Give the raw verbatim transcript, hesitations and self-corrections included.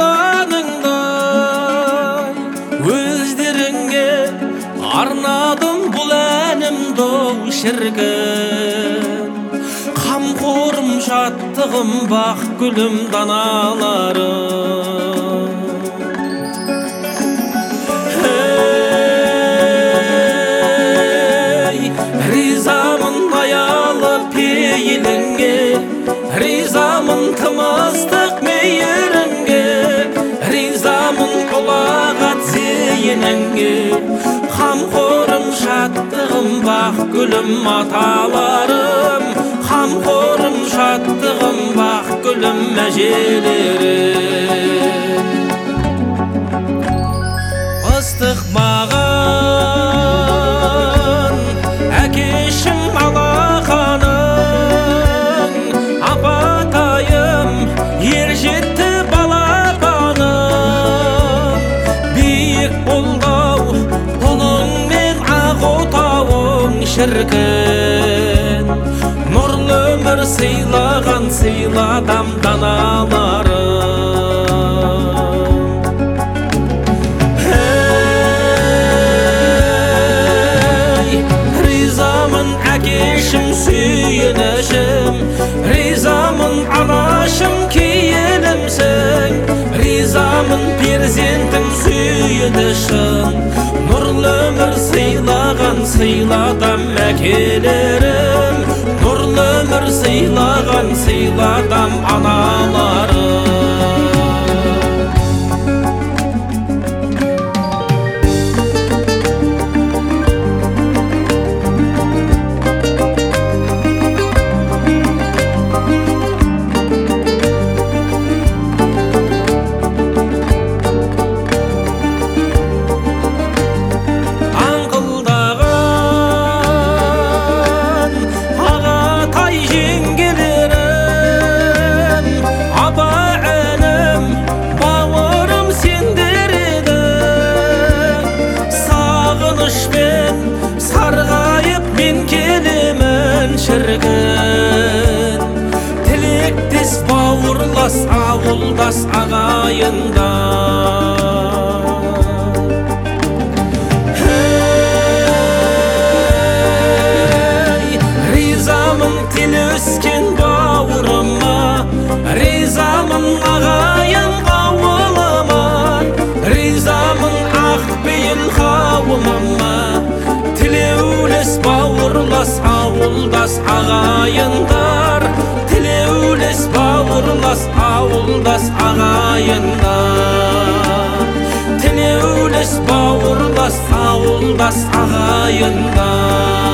туғаныңдай өздеріңе арнадым бұл әнімді шіркін. Қамқорым, жаттығым, бақ гүлім, даналарым. Ризамын аялы пейіліңе, ризамын тымыстық мейіріңге, ризамын құлағат зейініңге. Қамқорым, жаттығым, бақ гүлім, аталарым. Қамқорым, жаттығым, бақ гүлім, әжелерім. Ыстық маған әкешім алақаның, апатайым ер жетті балапаным. Биік болғау ұлың мен ақ отауың шіркін. Нұрлы өмір сыйлаған сыйладам даналарым. Әкешім, сүйінішім, ризамын анашым, кейінімсің. Ризамын перзентің сүйінішін, нұрлы өмір сыйлаған сыйладам әкелерім. Нұрлы өмір сыйлаған сыйладам аналарым. Тілектес бауырлас ауылдас ағайында. Ризамын тіл өскен бауырыма, ризамын ағайын қауылыма, ризамын ақ бейіл қауымыма. Тілеулес бауырлас ауылдас ағайындар, тілеулес бауырлас ауылдас ағайындар, тілеулес бауырлас ауылдас ағайындар.